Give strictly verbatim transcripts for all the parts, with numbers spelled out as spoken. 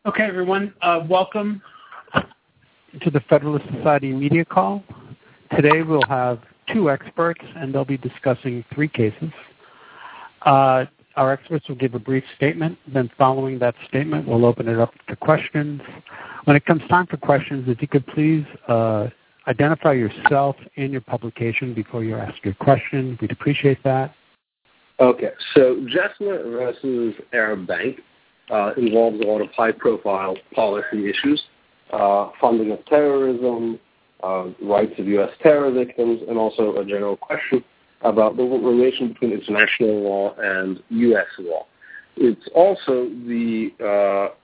Okay, everyone, uh, welcome to the Federalist Society media call. Today we'll have two experts, and they'll be discussing three cases. Uh, our experts will give a brief statement. Then following that statement, we'll open it up to questions. When it comes time for questions, if you could please uh, identify yourself and your publication before you ask your question, we'd appreciate that. Okay, so Jesma versus Arab Bank uh, involves a lot of high-profile policy issues, uh, funding of terrorism, uh, rights of U S terror victims, and also a general question about the relation between international law and U S law. It's also the uh,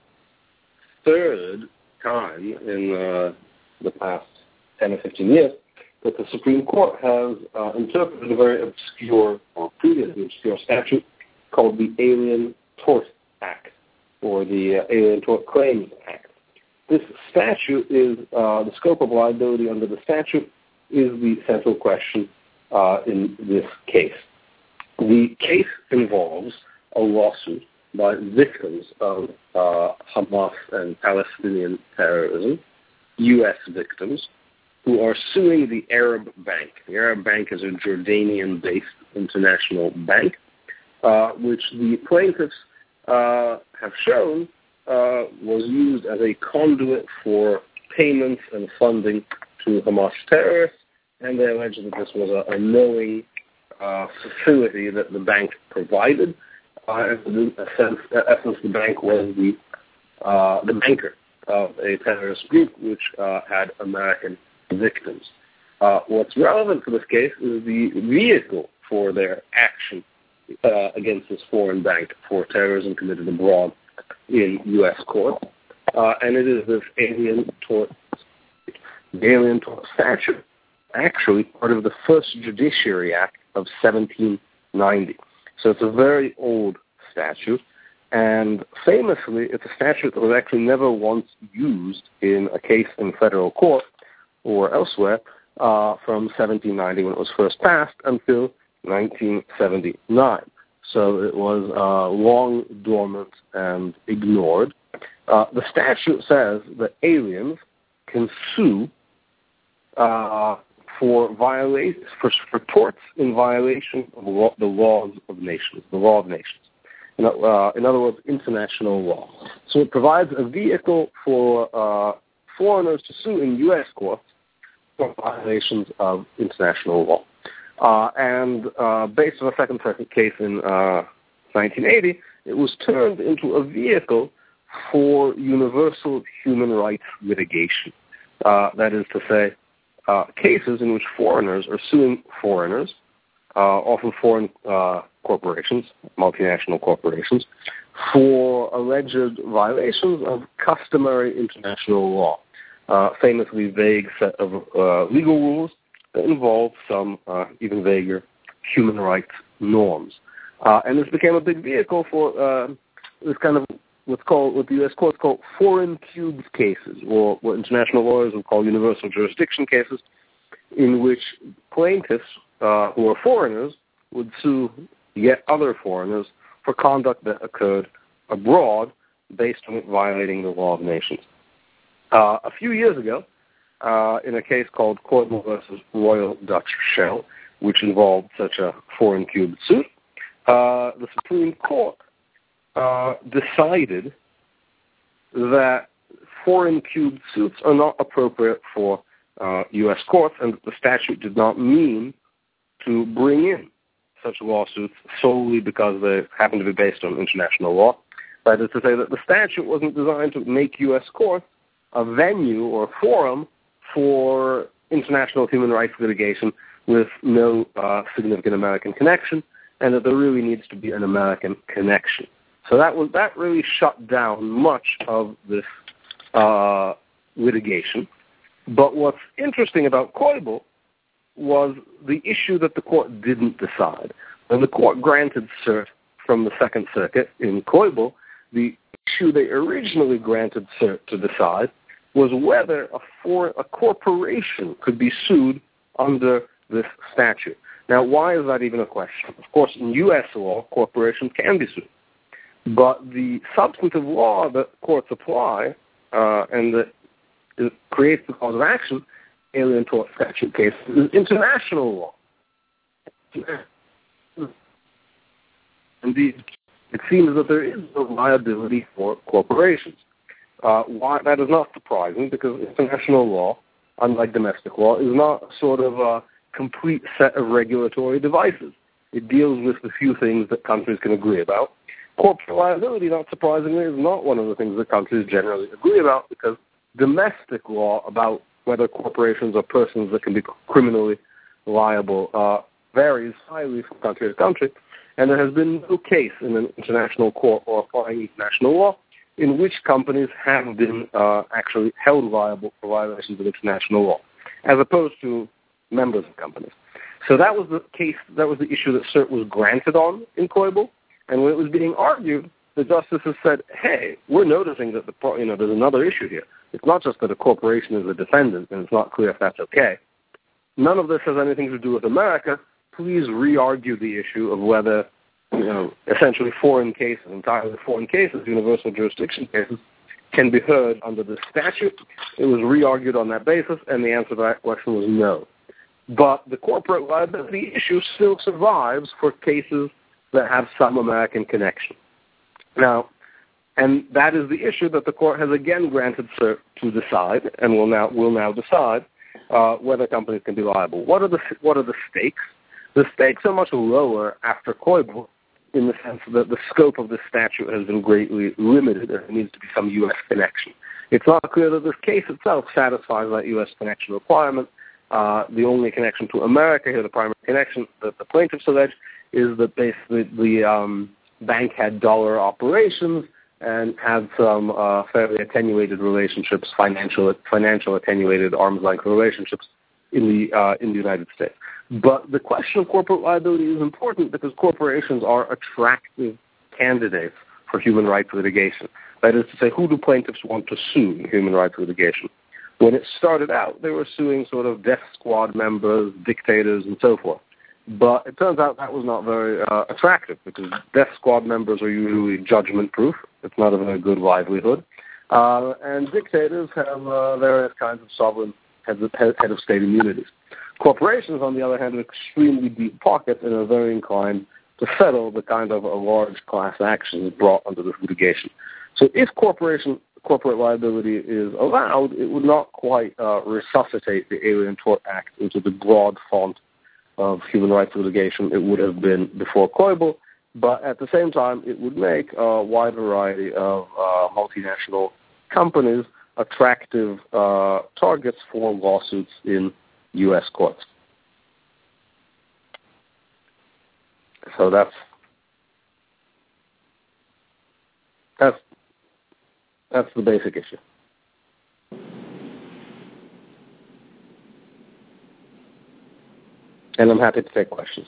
third time in uh, the past ten or fifteen years that the Supreme Court has uh, interpreted a very obscure, or previously obscure statute called the Alien Tort Act, or the uh, Alien Tort Claims Act. This statute is, uh, the scope of liability under the statute is the central question uh, in this case. The case involves a lawsuit by victims of uh, Hamas and Palestinian terrorism, U S victims, who are suing the Arab Bank. The Arab Bank is a Jordanian-based international bank, uh, which the plaintiffs uh, have shown uh, was used as a conduit for payments and funding to Hamas terrorists, and they allege that this was a, a knowing uh, facility that the bank provided. Uh, in a sense, in essence, the bank was the uh, the banker of a terrorist group which uh, had American victims. Uh, what's relevant for this case is the vehicle for their action uh, against this foreign bank for terrorism committed abroad in U S court, uh, and it is this alien tort, the Alien Tort Statute, actually part of the first Judiciary Act of seventeen ninety. So it's a very old statute, and famously, it's a statute that was actually never once used in a case in federal court or elsewhere uh, from seventeen ninety when it was first passed until nineteen seventy-nine. So it was uh, long dormant and ignored. Uh, the statute says that aliens can sue uh, for violations, for, for torts in violation of law, the laws of nations, the law of nations. In, uh, in other words, international law. So it provides a vehicle for uh, foreigners to sue in U S courts for violations of international law. Uh, and uh, based on a Second Circuit case in uh, nineteen eighty, it was turned into a vehicle for universal human rights litigation. Uh, that is to say, uh, cases in which foreigners are suing foreigners, uh, often foreign uh, corporations, multinational corporations, for alleged violations of customary international law. Uh, famously vague set of uh, legal rules that involve some uh, even vaguer human rights norms. Uh, and this became a big vehicle for uh, this kind of what's called, what the U S courts call foreign cubes cases, or what international lawyers would call universal jurisdiction cases, in which plaintiffs uh, who are foreigners would sue yet other foreigners for conduct that occurred abroad based on it violating the law of nations. Uh, a few years ago, uh, in a case called Koibel versus Royal Dutch Shell, which involved such a foreign cube suit, uh, the Supreme Court uh, decided that foreign cube suits are not appropriate for uh, U S courts, and that the statute did not mean to bring in such lawsuits solely because they happen to be based on international law. That is to say that the statute wasn't designed to make U S courts a venue or forum for international human rights litigation with no uh, significant American connection, and that there really needs to be an American connection. So that was that really shut down much of this uh, litigation. But what's interesting about Koibel was the issue that the court didn't decide. When the court granted cert from the Second Circuit in Koibel, the issue they originally granted cert to decide was whether a, for, a corporation could be sued under this statute. Now, why is that even a question? Of course, in U S law, corporations can be sued. But the substantive law that courts apply uh, and that it creates the cause of action, alien tort statute cases, is international law. Indeed, it seems that there is no liability for corporations. Uh, why? That is not surprising because international law, unlike domestic law, is not sort of a complete set of regulatory devices. It deals with the few things that countries can agree about. Corporate liability, not surprisingly, is not one of the things that countries generally agree about because domestic law about whether corporations are persons that can be criminally liable uh, varies highly from country to country, and there has been no case in an international court or applying international law in which companies have been uh, actually held liable for violations of international law, as opposed to members of companies. So that was the case, that was the issue that cert was granted on in Koibel, and when it was being argued, the justices said, hey, we're noticing that the you know there's another issue here. It's not just that a corporation is a defendant, and it's not clear if that's okay. None of this has anything to do with America. Please re-argue the issue of whether, you know, essentially foreign cases, entirely foreign cases, universal jurisdiction cases, can be heard under this statute. It was re-argued on that basis, and the answer to that question was no. But the corporate liability issue still survives for cases that have some American connection. Now, and that is the issue that the court has again granted cert to decide, and will now will now decide uh, whether companies can be liable. What are the what are the stakes? The stakes are much lower after Koibel, in the sense that the scope of the statute has been greatly limited, and there needs to be some U S connection. It's not clear that this case itself satisfies that U S connection requirement. Uh, the only connection to America here, the primary connection that the plaintiffs allege, is that basically the um, bank had dollar operations and had some uh, fairly attenuated relationships, financial financial attenuated arm's length relationships in the uh, in the United States. But the question of corporate liability is important because corporations are attractive candidates for human rights litigation. That is to say, who do plaintiffs want to sue in human rights litigation? When it started out, they were suing sort of death squad members, dictators, and so forth. But it turns out that was not very uh, attractive because death squad members are usually judgment-proof. It's not a very good livelihood. Uh, and dictators have uh, various kinds of sovereign heads of, head of state immunities. Corporations, on the other hand, have extremely deep pockets and are very inclined to settle the kind of a large class actions brought under this litigation. So if corporation corporate liability is allowed, it would not quite uh, resuscitate the Alien Tort Act into the broad font of human rights litigation it would have been before Koibel, but at the same time, it would make a wide variety of uh, multinational companies attractive uh, targets for lawsuits in U S courts. So that's that's that's the basic issue. And I'm happy to take questions.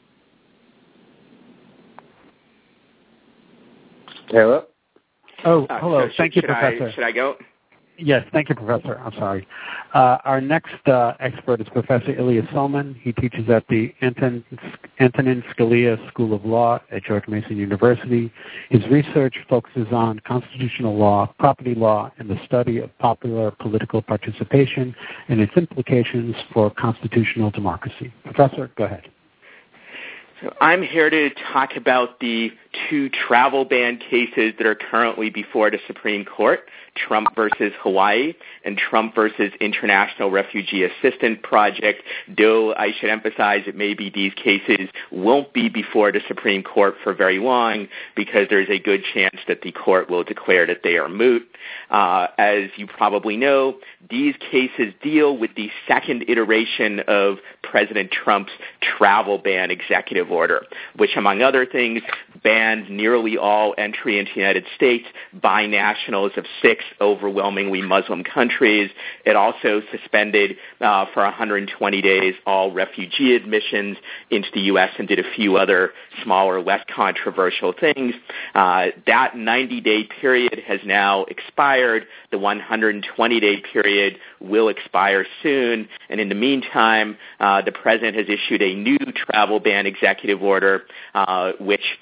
Hello? Oh, Uh, hello. so should, Thank you, should Professor. I, should I go? Yes, thank you, Professor. I'm sorry. Uh, our next uh, expert is Professor Ilya Soman. He teaches at the Anton, Antonin Scalia School of Law at George Mason University. His research focuses on constitutional law, property law, and the study of popular political participation and its implications for constitutional democracy. Professor, go ahead. So I'm here to talk about the two travel ban cases that are currently before the Supreme Court, Trump versus Hawaii and Trump versus International Refugee Assistance Project, though I should emphasize that maybe these cases won't be before the Supreme Court for very long because there's a good chance that the court will declare that they are moot. Uh, as you probably know, these cases deal with the second iteration of President Trump's travel ban executive order, which, among other things, banned nearly all entry into the United States by nationals of six overwhelmingly Muslim countries. It also suspended uh, for one hundred twenty days all refugee admissions into the U S and did a few other smaller, less controversial things. Uh, that ninety-day period has now expired. The one hundred twenty-day period will expire soon. And in the meantime, uh, the president has issued a new travel ban executive order, uh, which uh,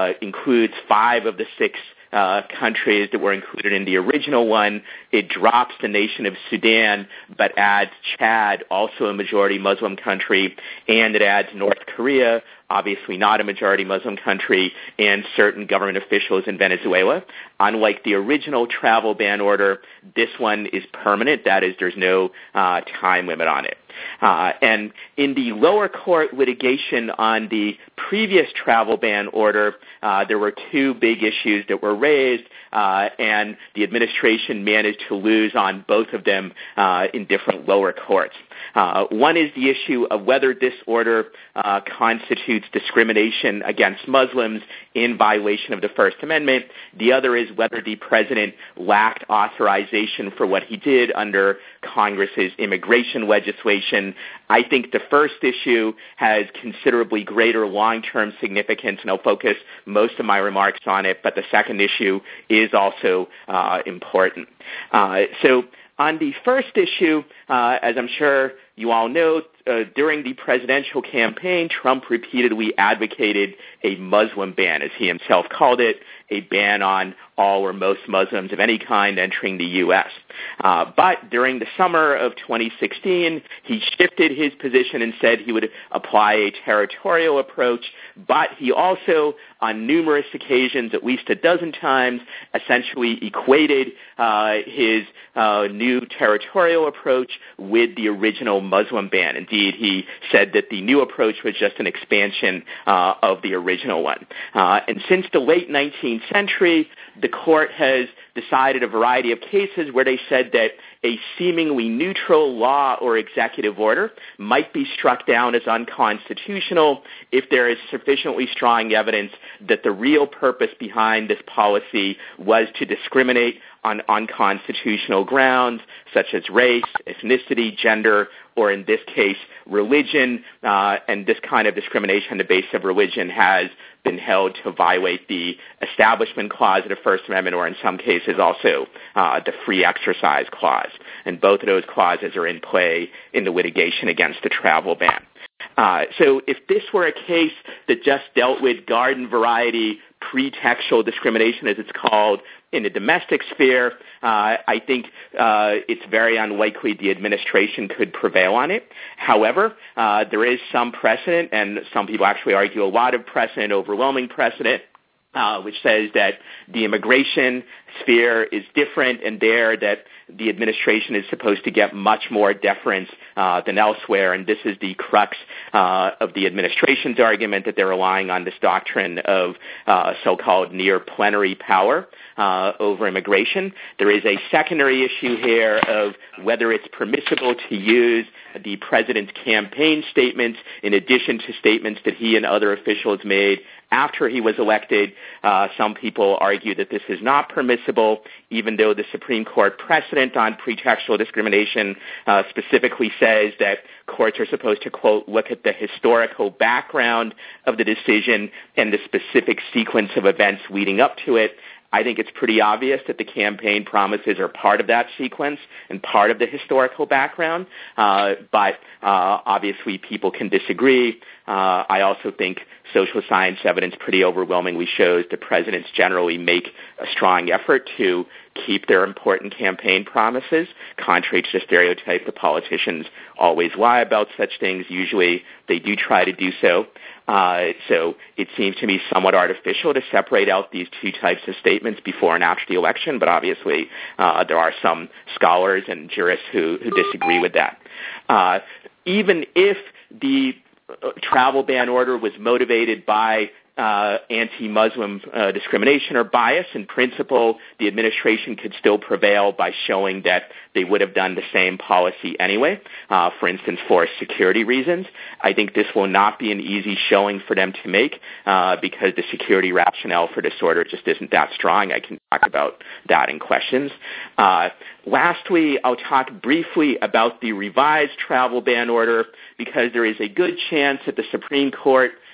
uh, includes five of the six Uh, countries that were included in the original one. It drops the nation of Sudan, but adds Chad, also a majority Muslim country, and it adds North Korea, obviously not a majority Muslim country, and certain government officials in Venezuela. Unlike the original travel ban order, this one is permanent. That is, there's no uh, time limit on it. Uh, and in the lower court litigation on the previous travel ban order, uh, there were two big issues that were raised, uh, and the administration managed to lose on both of them uh, in different lower courts. Uh, one is the issue of whether this order uh, constitutes discrimination against Muslims in violation of the First Amendment. The other is whether the president lacked authorization for what he did under Congress's immigration legislation. I think the first issue has considerably greater long-term significance, and I'll focus most of my remarks on it, but the second issue is also uh, important. Uh, so on the first issue, uh, as I'm sure you all know, uh, during the presidential campaign, Trump repeatedly advocated a Muslim ban, as he himself called it, a ban on all or most Muslims of any kind entering the U S. Uh, but during the summer of twenty sixteen, he shifted his position and said he would apply a territorial approach, but he also, on numerous occasions, at least a dozen times, essentially equated uh, his uh, new territorial approach with the original Muslim ban. Indeed, he said that the new approach was just an expansion uh, of the original one. Uh, and since the late nineteenth century, the court has decided a variety of cases where they said that a seemingly neutral law or executive order might be struck down as unconstitutional if there is sufficiently strong evidence that the real purpose behind this policy was to discriminate on unconstitutional grounds such as race, ethnicity, gender, or in this case, religion. Uh, and this kind of discrimination on the basis of religion has been held to violate the Establishment Clause of the First Amendment, or in some cases also uh, the Free Exercise Clause. And both of those clauses are in play in the litigation against the travel ban. Uh, so if this were a case that just dealt with garden variety pretextual discrimination, as it's called, in the domestic sphere, uh, I think uh, it's very unlikely the administration could prevail on it. However, uh, there is some precedent, and some people actually argue a lot of precedent, overwhelming precedent, uh, which says that the immigration sphere is different, and there that the administration is supposed to get much more deference uh, than elsewhere, and this is the crux uh, of the administration's argument that they're relying on this doctrine of uh, so-called near plenary power uh, over immigration. There is a secondary issue here of whether it's permissible to use the president's campaign statements in addition to statements that he and other officials made after he was elected. Uh, some people argue that this is not permissible, even though the Supreme Court precedent on pretextual discrimination uh, specifically says that courts are supposed to, quote, look at the historical background of the decision and the specific sequence of events leading up to it. I think it's pretty obvious that the campaign promises are part of that sequence and part of the historical background, uh, but uh, obviously people can disagree. Uh, I also think social science evidence pretty overwhelmingly shows that presidents generally make a strong effort to keep their important campaign promises, contrary to the stereotype that politicians always lie about such things. Usually they do try to do so. Uh, so it seems to me somewhat artificial to separate out these two types of statements before and after the election, but obviously uh, there are some scholars and jurists who, who disagree with that. Uh, even if the travel ban order was motivated by uh, anti-Muslim uh, discrimination or bias, in principle, the administration could still prevail by showing that they would have done the same policy anyway, uh, for instance, for security reasons. I think this will not be an easy showing for them to make uh, because the security rationale for this order just isn't that strong. I can talk about that in questions. Uh, lastly, I'll talk briefly about the revised travel ban order because there is a good chance that the Supreme Court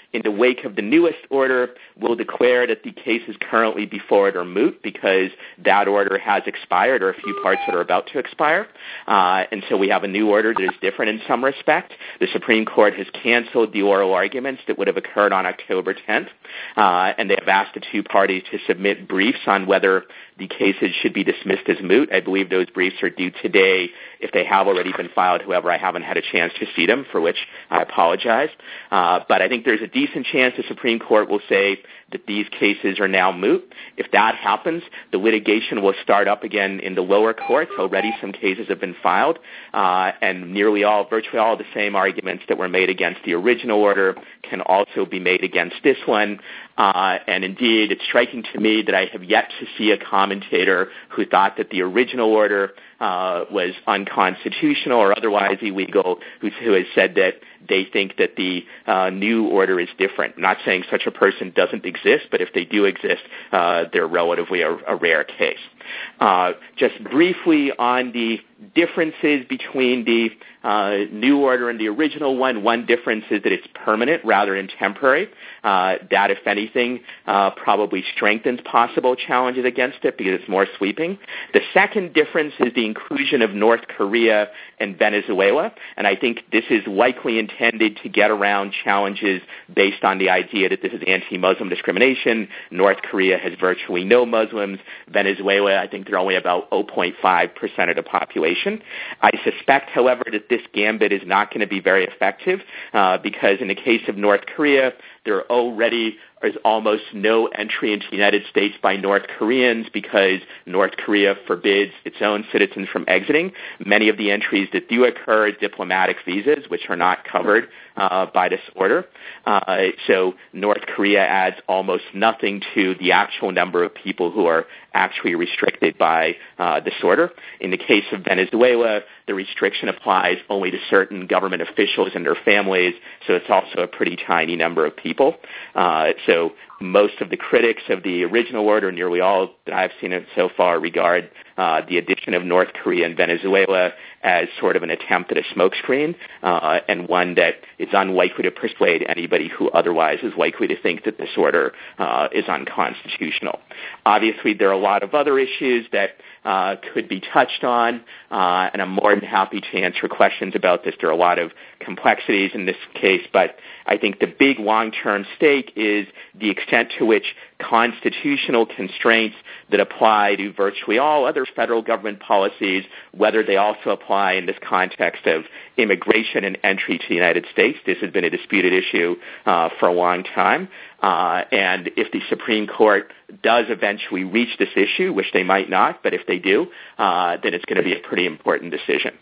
in the wake of the newest order, will declare that the cases currently before it are moot because that order has expired or a few parts that are about to expire. Uh, and so we have a new order that is different in some respect. The Supreme Court has canceled the oral arguments that would have occurred on October tenth, uh, and they have asked the two parties to submit briefs on whether the cases should be dismissed as moot. I believe those briefs are due today if they have already been filed. However, I haven't had a chance to see them, for which I apologize. Uh, but I think there's a decent chance the Supreme Court will say that these cases are now moot. If that happens, the litigation will start up again in the lower courts. Already some cases have been filed, uh, and nearly all, virtually all the same arguments that were made against the original order can also be made against this one. Uh, and indeed, it's striking to me that I have yet to see a commentator who thought that the original order uh, was unconstitutional or otherwise illegal, who, who has said that they think that the uh, new order is different. I'm not saying such a person doesn't exist, but if they do exist, uh, they're relatively a, a rare case. Uh, just briefly on the differences between the uh, new order and the original one, one difference is that it's permanent rather than temporary. Uh, that, if anything, uh, probably strengthens possible challenges against it because it's more sweeping. The second difference is the inclusion of North Korea and Venezuela, and I think this is likely intended to get around challenges based on the idea that this is anti-Muslim discrimination. North Korea has virtually no Muslims. Venezuela, I think they're only about zero point five percent of the population. I suspect, however, that this gambit is not going to be very effective uh, because in the case of North Korea, there already is almost no entry into the United States by North Koreans because North Korea forbids its own citizens from exiting. Many of the entries that do occur are diplomatic visas, which are not covered uh, by this order. Uh, so North Korea adds almost nothing to the actual number of people who are actually restricted by uh, this order. In the case of Venezuela, the restriction applies only to certain government officials and their families, so it's also a pretty tiny number of people. Uh, so most of the critics of the original order, nearly all that I've seen it so far, regard uh, the addition of North Korea and Venezuela as sort of an attempt at a smokescreen uh, and one that is unlikely to persuade anybody who otherwise is likely to think that this order uh, is unconstitutional. Obviously, there are a lot of other issues that uh, could be touched on, uh, and I'm more than happy to answer questions about this. There are a lot of complexities in this case, but I think the big long-term stake is the extent to which constitutional constraints that apply to virtually all other federal government policies, whether they also apply in this context of immigration and entry to the United States. This has been a disputed issue uh, for a long time. Uh, and if the Supreme Court does eventually reach this issue, which they might not, but if they do, uh, then it's going to be a pretty important decision.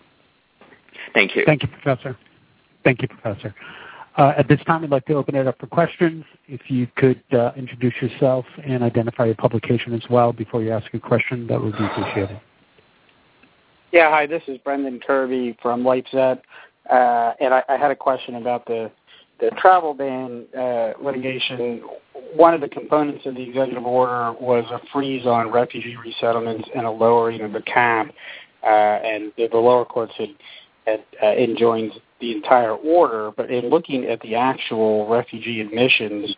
Thank you. Thank you, Professor. Thank you, Professor. Uh, at this time, I'd like to open it up for questions. If you could uh, introduce yourself and identify your publication as well before you ask a question, that would be appreciated. Yeah, hi, this is Brendan Kirby from LightSet, uh, and I, I had a question about the, the travel ban uh, litigation. One of the components of the executive order was a freeze on refugee resettlements and a lowering of the cap, uh, and the, the lower courts had, had uh, enjoined the entire order, but in looking at the actual refugee admissions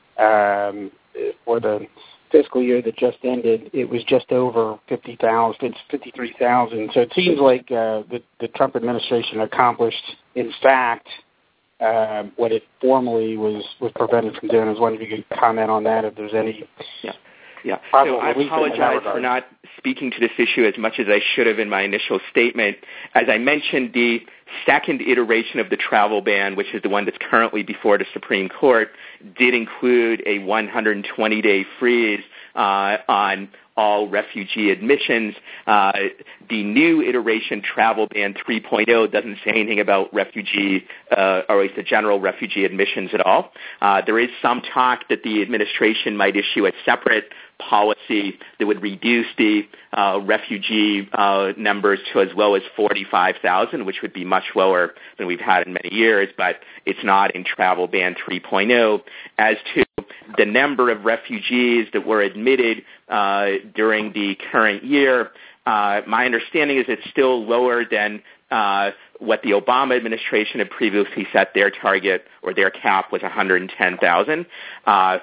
um, for the fiscal year that just ended, it was just over fifty thousand. It's fifty-three thousand. So it seems like uh, the, the Trump administration accomplished, in fact, uh, what it formally was, was prevented from doing. I was wondering if you could comment on that, if there's any... Yeah. Yeah, so I apologize for not speaking to this issue as much as I should have in my initial statement. As I mentioned, the second iteration of the travel ban, which is the one that's currently before the Supreme Court, did include a one hundred twenty day freeze uh, on all refugee admissions. Uh, the new iteration travel ban three point oh doesn't say anything about refugee, uh, or at least the general refugee admissions at all. Uh, there is some talk that the administration might issue a separate policy that would reduce the uh, refugee uh, numbers to as low as forty-five thousand, which would be much lower than we've had in many years, but it's not in travel ban three point oh. As to the number of refugees that were admitted uh, during the current year, uh, my understanding is it's still lower than uh, what the Obama administration had previously set their target or their cap was one hundred ten thousand. Uh,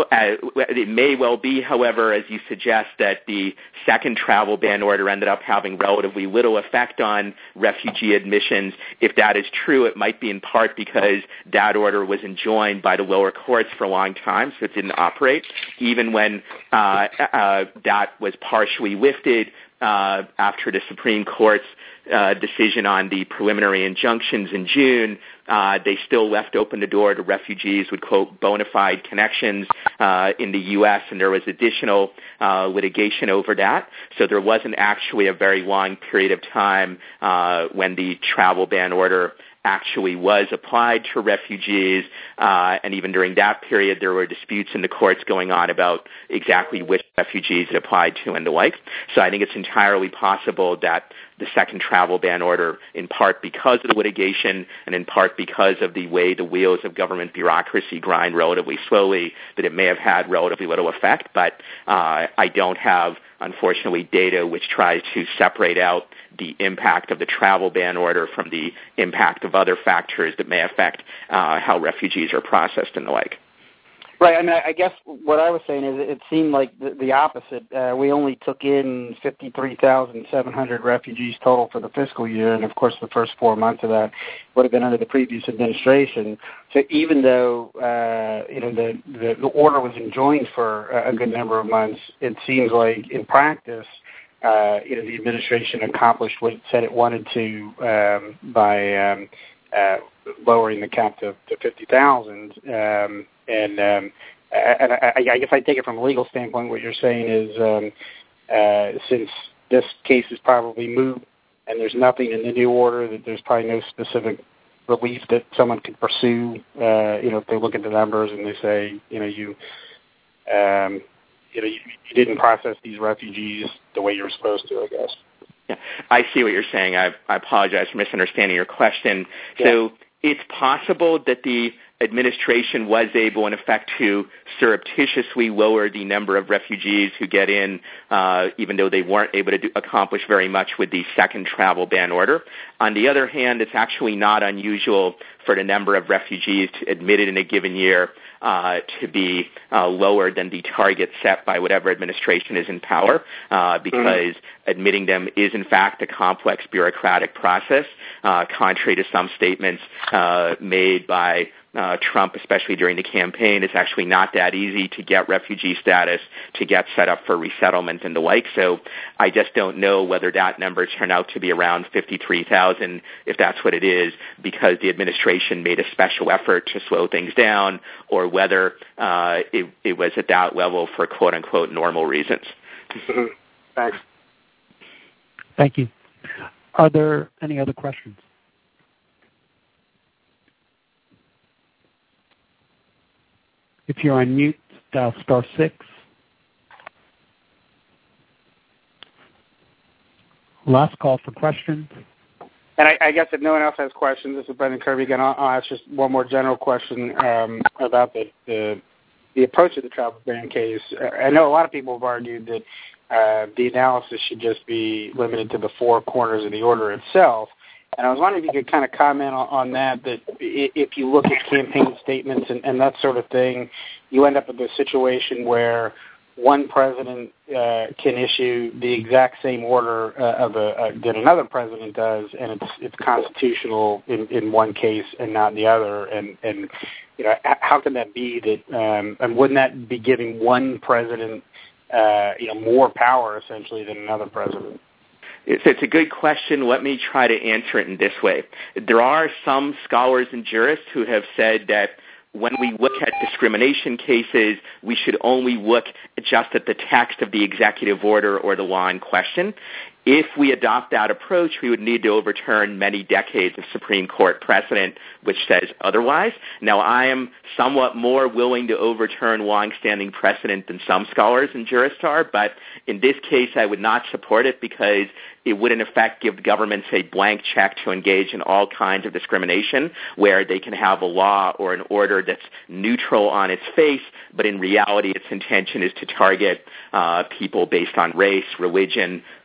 it may well be, however, as you suggest, that the second travel ban order ended up having relatively little effect on refugee admissions. If that is true, it might be in part because that order was enjoined by the lower courts for a long time, so it didn't operate. Even when uh, uh, that was partially lifted uh, after the Supreme Court's uh, decision on the preliminary injunctions in June, uh, they still left open the door to refugees with, quote, bona fide connections uh, in the U S, and there was additional uh, litigation over that. So there wasn't actually a very long period of time uh, when the travel ban order actually was applied to refugees, uh, and even during that period there were disputes in the courts going on about exactly which refugees it applied to and the like. So I think it's entirely possible that the second travel ban order, in part because of the litigation and in part because of the way the wheels of government bureaucracy grind relatively slowly, that it may have had relatively little effect, but uh, I don't have, unfortunately, data which tries to separate out the impact of the travel ban order from the impact of other factors that may affect uh, how refugees are processed and the like. Right. I mean, I guess what I was saying is it seemed like the, the opposite. Uh, we only took in fifty-three thousand seven hundred refugees total for the fiscal year, and of course the first four months of that would have been under the previous administration. So even though uh, you know the, the the order was enjoined for a good number of months, it seems like in practice, uh, you know, the administration accomplished what it said it wanted to um, by um, uh, lowering the cap to, to fifty thousand. Um, And, um, and I, I guess I take it from a legal standpoint, what you're saying is um, uh, since this case is probably moot and there's nothing in the new order, that there's probably no specific relief that someone could pursue, uh, you know, if they look at the numbers and they say, you know, you, um, you know, you, you didn't process these refugees the way you're supposed to, I guess. Yeah, I see what you're saying. I, I apologize for misunderstanding your question. Yeah. So it's possible that the administration was able, in effect, to surreptitiously lower the number of refugees who get in, uh, even though they weren't able to do, accomplish very much with the second travel ban order. On the other hand, it's actually not unusual for the number of refugees admitted in a given year uh, to be uh, lower than the target set by whatever administration is in power, uh, because mm-hmm. admitting them is, in fact, a complex bureaucratic process, uh, contrary to some statements uh, made by Uh, Trump, especially during the campaign. It's actually not that easy to get refugee status, to get set up for resettlement and the like. So I just don't know whether that number turned out to be around fifty-three thousand, if that's what it is, because the administration made a special effort to slow things down, or whether uh, it, it was at that level for quote-unquote normal reasons. Thanks. Thank you. Are there any other questions? If you're on mute, dial star six. Last call for questions. And I, I guess if no one else has questions, this is Brendan Kirby again. I'll, I'll ask just one more general question um, about the, the the approach of the travel ban case. I know a lot of people have argued that uh, the analysis should just be limited to the four corners of the order itself. And I was wondering if you could kind of comment on, on that, that if you look at campaign statements and, and that sort of thing, you end up with a situation where one president uh, can issue the exact same order uh, of a, uh, that another president does, and it's it's constitutional in, in one case and not in the other. And, and you know, how can that be? That um, and wouldn't that be giving one president uh, you know more power essentially than another president? It's, it's a good question. Let me try to answer it in this way. There are some scholars and jurists who have said that when we look at discrimination cases, we should only look just at the text of the executive order or the law in question. If we adopt that approach, we would need to overturn many decades of Supreme Court precedent which says otherwise. Now, I am somewhat more willing to overturn longstanding precedent than some scholars and jurists are, but in this case, I would not support it because it would, in effect, give governments a blank check to engage in all kinds of discrimination where they can have a law or an order that's neutral on its face, but in reality its intention is to target uh, people based on race, religion, various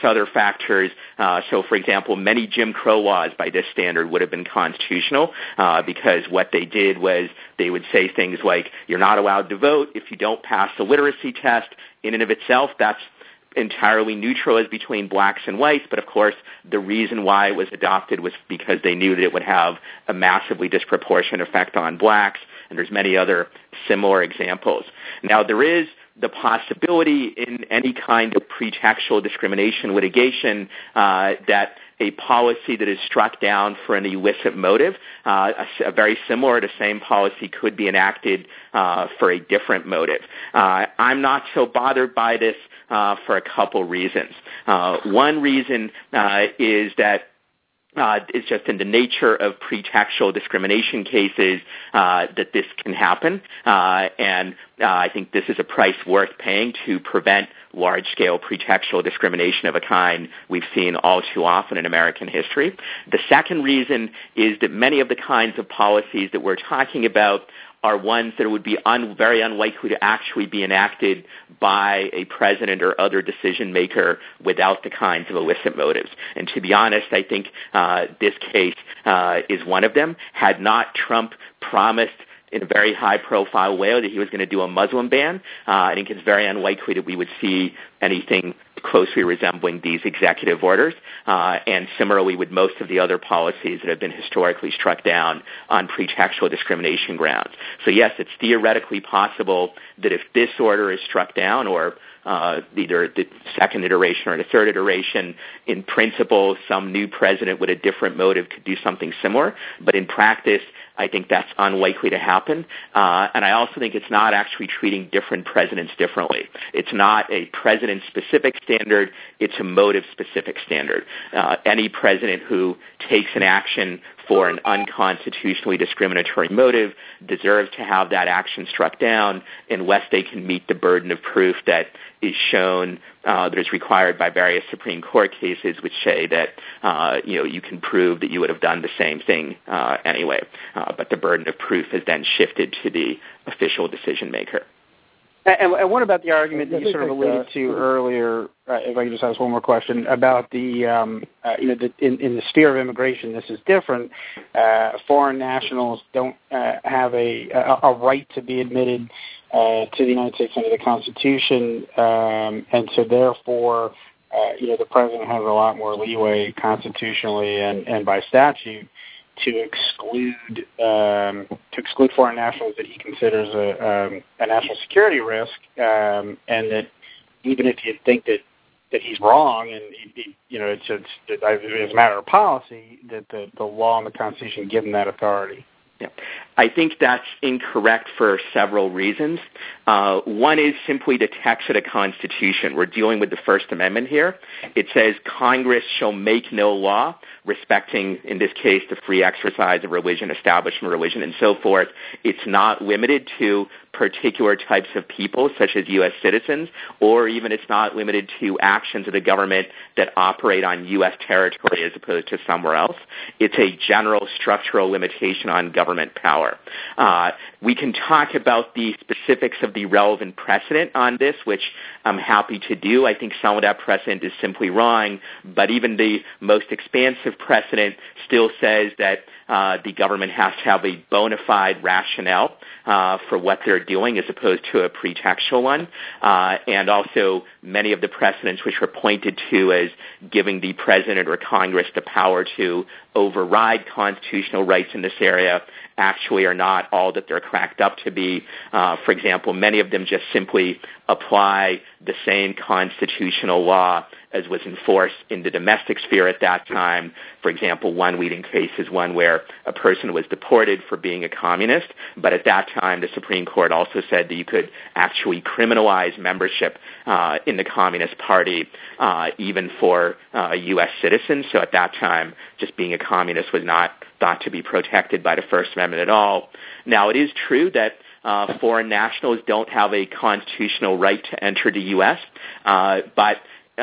other factors. Uh, so, for example, many Jim Crow laws by this standard would have been constitutional uh, because what they did was they would say things like, you're not allowed to vote if you don't pass the literacy test. In and of itself, that's entirely neutral as between blacks and whites, but of course the reason why it was adopted was because they knew that it would have a massively disproportionate effect on blacks, and there's many other similar examples. Now, there is the possibility in any kind of pretextual discrimination litigation uh, that a policy that is struck down for an illicit motive, uh, a, a very similar to same policy could be enacted uh, for a different motive. Uh, I'm not so bothered by this uh, for a couple reasons. Uh, one reason uh, is that Uh, it's just in the nature of pretextual discrimination cases uh, that this can happen, uh, and uh, I think this is a price worth paying to prevent large-scale pretextual discrimination of a kind we've seen all too often in American history. The second reason is that many of the kinds of policies that we're talking about are ones that would be un- very unlikely to actually be enacted by a president or other decision maker without the kinds of illicit motives. And to be honest, I think uh, this case uh, is one of them. Had not Trump promised in a very high-profile way that he was going to do a Muslim ban, uh, I think it's very unlikely that we would see anything closely resembling these executive orders, uh, and similarly with most of the other policies that have been historically struck down on pretextual discrimination grounds. So yes, it's theoretically possible that if this order is struck down, or uh, either the second iteration or the third iteration, in principle, some new president with a different motive could do something similar, but in practice, I think that's unlikely to happen. Uh, and I also think it's not actually treating different presidents differently. It's not a president-specific standard. It's a motive-specific standard. Uh, any president who takes an action for an unconstitutionally discriminatory motive deserves to have that action struck down unless they can meet the burden of proof that is shown, uh, that is required by various Supreme Court cases, which say that uh, you know you can prove that you would have done the same thing uh, anyway, uh, but the burden of proof is then shifted to the official decision maker. And, and what about the argument that you sort of alluded to earlier? Uh, if I could just ask one more question about the, um, uh, you know, the, in, in the sphere of immigration, this is different. Uh, foreign nationals don't uh, have a, a a right to be admitted uh, to the United States under the Constitution, um, and so therefore, uh, you know, the president has a lot more leeway constitutionally and, and by statute to exclude um, to exclude foreign nationals that he considers a, um, a national security risk, um, and that even if you think that, that he's wrong, and he, he, you know it's, it's it's a matter of policy, that the, the law and the Constitution give him that authority. Yeah. I think that's incorrect for several reasons. Uh, one is simply the text of the Constitution. We're dealing with the First Amendment here. It says Congress shall make no law respecting, in this case, the free exercise of religion, establishment of religion, and so forth. It's not limited to particular types of people, such as U S citizens, or even it's not limited to actions of the government that operate on U S territory as opposed to somewhere else. It's a general structural limitation on government power. Uh, we can talk about the specifics of the relevant precedent on this, which I'm happy to do. I think some of that precedent is simply wrong, but even the most expansive precedent still says that uh, the government has to have a bona fide rationale uh, for what they're doing as opposed to a pretextual one. Uh, and also many of the precedents which were pointed to as giving the president or Congress the power to override constitutional rights in this area actually are not all that they're cracked up to be. Uh, for example, many of them just simply apply the same constitutional law as was enforced in the domestic sphere at that time. For example, one leading case is one where a person was deported for being a communist, but at that time the Supreme Court also said that you could actually criminalize membership uh, in the Communist Party uh, even for uh, U S citizens. So at that time, just being a communist was not thought to be protected by the First Amendment at all. Now, it is true that uh, foreign nationals don't have a constitutional right to enter the U S, uh, but Uh,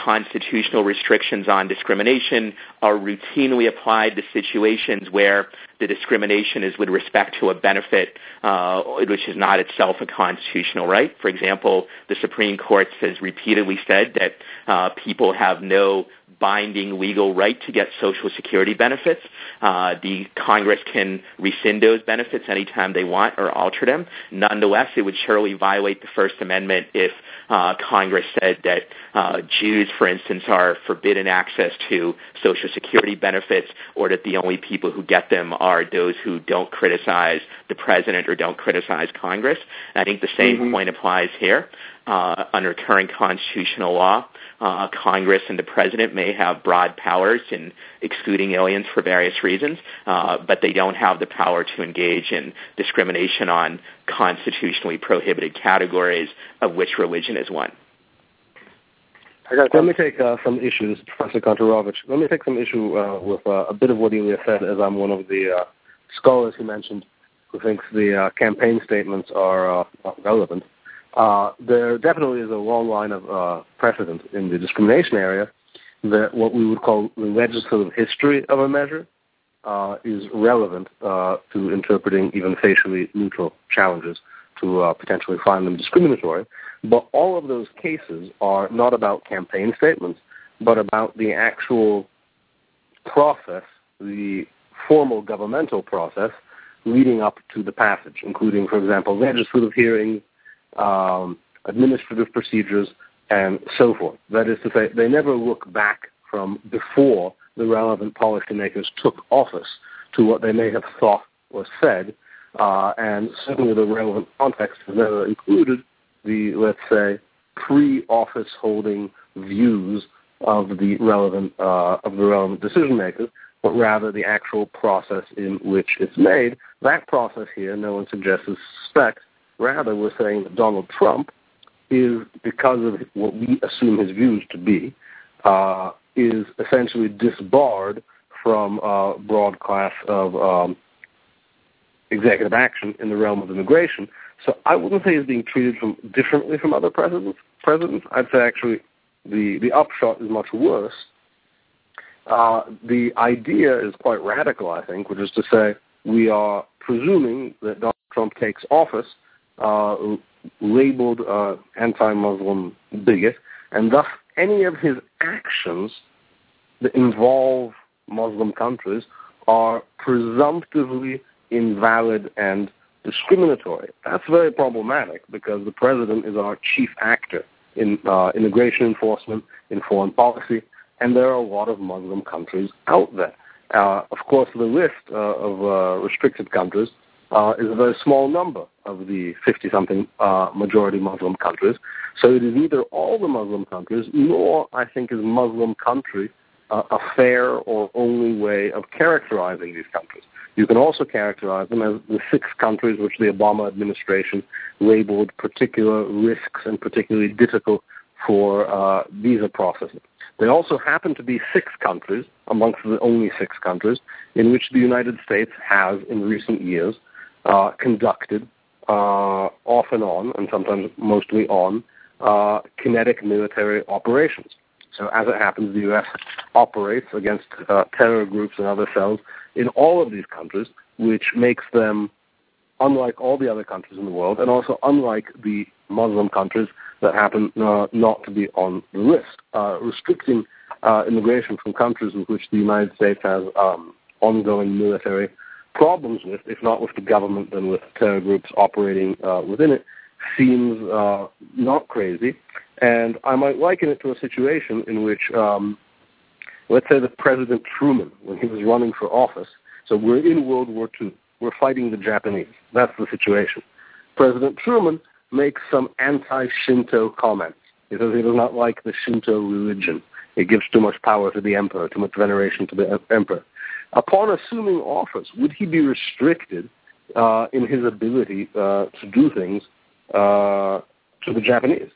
constitutional restrictions on discrimination are routinely applied to situations where the discrimination is with respect to a benefit uh, which is not itself a constitutional right. For example, the Supreme Court has repeatedly said that uh, people have no binding legal right to get Social Security benefits. Uh, the Congress can rescind those benefits anytime they want or alter them. Nonetheless, it would surely violate the First Amendment if uh, Congress said that uh, Jews, for instance, are forbidden access to Social Security benefits, or that the only people who get them are those who don't criticize the president or don't criticize Congress. And I think the same mm-hmm. point applies here. Uh, under current constitutional law, uh, Congress and the president may have broad powers in excluding aliens for various reasons, uh, but they don't have the power to engage in discrimination on constitutionally prohibited categories, of which religion is one. Let me take uh, some issues, Professor Kantorovich. Let me take some issue uh, with uh, a bit of what Ilya said, as I'm one of the uh, scholars he mentioned who thinks the uh, campaign statements are uh, relevant. Uh, there definitely is a long line of uh, precedent in the discrimination area that what we would call the legislative history of a measure uh, is relevant uh, to interpreting even facially neutral challenges to uh, potentially find them discriminatory. But all of those cases are not about campaign statements, but about the actual process, the formal governmental process leading up to the passage, including, for example, legislative hearings, Um, administrative procedures, and so forth. That is to say, they never look back from before the relevant policymakers took office to what they may have thought or said, uh, and certainly the relevant context has never included the, let's say, pre-office holding views of the relevant uh, of the relevant decision makers, but rather the actual process in which it's made. That process here, no one suggests is suspect. Rather, we're saying that Donald Trump is, because of what we assume his views to be, uh, is essentially disbarred from a broad class of um, executive action in the realm of immigration. So I wouldn't say he's being treated from, differently from other presidents. Presidents, I'd say actually the, the upshot is much worse. Uh, the idea is quite radical, I think, which is to say we are presuming that Donald Trump takes office Uh, labeled uh, anti-Muslim bigot, and thus any of his actions that involve Muslim countries are presumptively invalid and discriminatory. That's very problematic because the president is our chief actor in uh, immigration enforcement, in foreign policy, and there are a lot of Muslim countries out there. Uh, of course, the list uh, of uh, restricted countries Uh, is a very small number of the fifty-something uh, majority Muslim countries. So it is neither all the Muslim countries, nor, I think, is Muslim country uh, a fair or only way of characterizing these countries. You can also characterize them as the six countries which the Obama administration labeled particular risks and particularly difficult for uh, visa processing. They also happen to be six countries, amongst the only six countries, in which the United States has, in recent years, Uh, conducted uh, off and on, and sometimes mostly on, uh, kinetic military operations. So as it happens, the U S operates against uh, terror groups and other cells in all of these countries, which makes them unlike all the other countries in the world, and also unlike the Muslim countries that happen uh, not to be on the list. Uh, restricting uh, immigration from countries with which the United States has um, ongoing military problems with, if not with the government, then with terror groups operating uh, within it, seems uh, not crazy. And I might liken it to a situation in which, um, let's say that President Truman, when he was running for office, so we're in World War Two, we're fighting the Japanese. That's the situation. President Truman makes some anti-Shinto comments. He says he does not like the Shinto religion. It gives too much power to the emperor, too much veneration to the emperor. Upon assuming office, would he be restricted uh, in his ability uh, to do things uh, to the Japanese?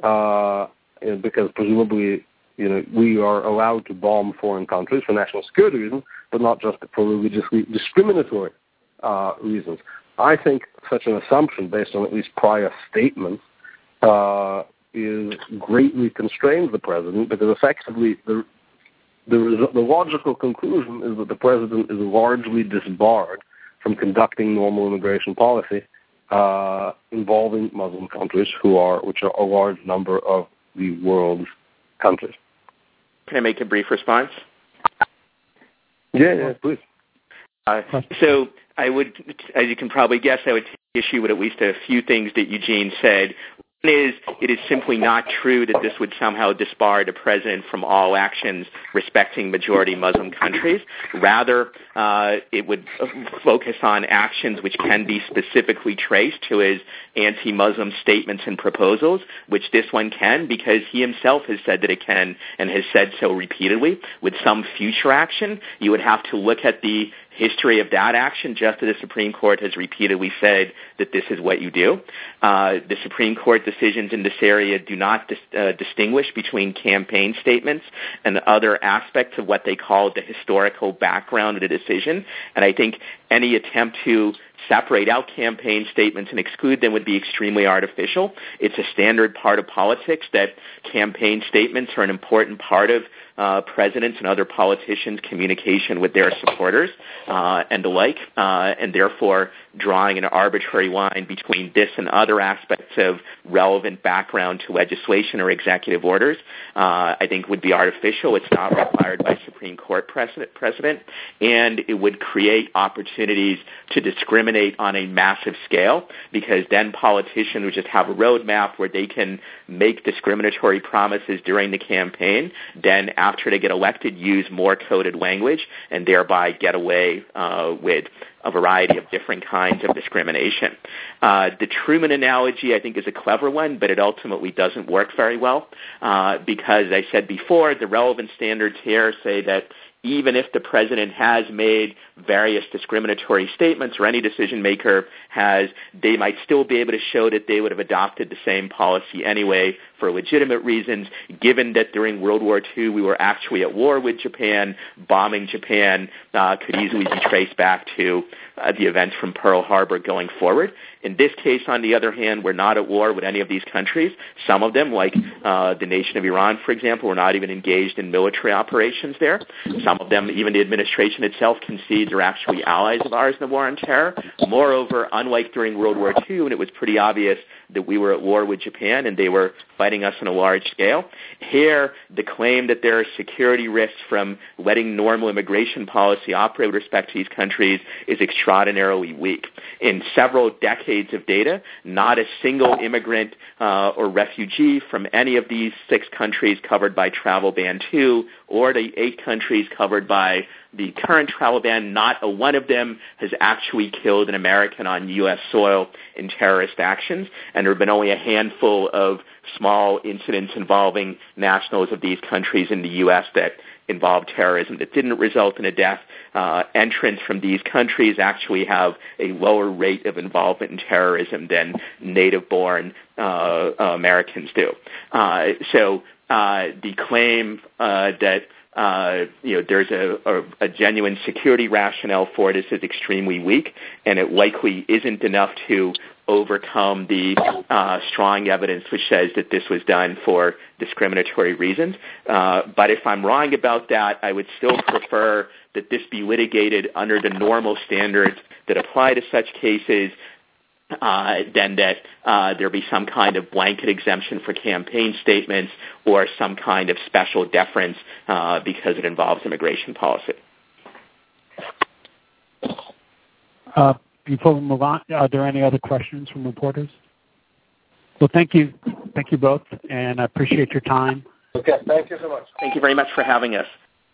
Uh, because presumably, you know, we are allowed to bomb foreign countries for national security reasons, but not just for religiously discriminatory uh, reasons. I think such an assumption, based on at least prior statements, uh, is greatly constrains the president because effectively the the, the logical conclusion is that the president is largely disbarred from conducting normal immigration policy uh, involving Muslim countries, who are which are a large number of the world's countries. Can I make a brief response? Yeah, yeah, please. Uh, so I would, as you can probably guess, I would take issue with at least a few things that Eugene said. One is, it is simply not true that this would somehow disbar the president from all actions respecting majority Muslim countries. Rather, uh, it would focus on actions which can be specifically traced to his anti-Muslim statements and proposals, which this one can because he himself has said that it can and has said so repeatedly. With some future action, you would have to look at the history of that action, just as the Supreme Court has repeatedly said that this is what you do. Uh, the Supreme Court decisions in this area do not dis- uh, distinguish between campaign statements and other aspects of what they call the historical background of the decision. And I think any attempt to separate out campaign statements and exclude them would be extremely artificial. It's a standard part of politics that campaign statements are an important part of uh, presidents and other politicians' communication with their supporters uh, and the like, uh, and therefore drawing an arbitrary line between this and other aspects of relevant background to legislation or executive orders, uh, I think would be artificial. It's not required by Supreme Court precedent, precedent, and it would create opportunities to discriminate on a massive scale, because then politicians would just have a roadmap where they can make discriminatory promises during the campaign, then after they get elected use more coded language, and thereby get away uh, with a variety of different kinds of discrimination. Uh, the Truman analogy, I think, is a clever one, but it ultimately doesn't work very well uh, because, as I said before, the relevant standards here say that even if the president has made various discriminatory statements, or any decision maker has, they might still be able to show that they would have adopted the same policy anyway for legitimate reasons, given that during World War Two we were actually at war with Japan. Bombing Japan uh, could easily be traced back to uh, the events from Pearl Harbor going forward. In this case, on the other hand, we're not at war with any of these countries. Some of them, like uh, the nation of Iran, for example, were not even engaged in military operations there. Some of them, even the administration itself concedes, are actually allies of ours in the war on terror. Moreover, unlike during World War Two, when it was pretty obvious that we were at war with Japan and they were fighting us on a large scale, here the claim that there are security risks from letting normal immigration policy operate with respect to these countries is extraordinarily weak. In several decades of data, not a single immigrant uh, or refugee from any of these six countries covered by Travel Ban two or the eight countries covered by the current travel ban, not a one of them has actually killed an American on U S soil in terrorist actions, and there have been only a handful of small incidents involving nationals of these countries in the U S that involved terrorism that didn't result in a death. Uh, entrants from these countries actually have a lower rate of involvement in terrorism than native-born uh, uh, Americans do. Uh, so uh, the claim uh, that Uh, you know, there's a, a, a genuine security rationale for this is extremely weak, and it likely isn't enough to overcome the uh, strong evidence which says that this was done for discriminatory reasons. Uh, but if I'm wrong about that, I would still prefer that this be litigated under the normal standards that apply to such cases, Uh, then that uh, there be some kind of blanket exemption for campaign statements or some kind of special deference uh, because it involves immigration policy. Uh, before we move on, are there any other questions from reporters? Well, thank you. Thank you both, and I appreciate your time. Okay, thank you so much. Thank you very much for having us.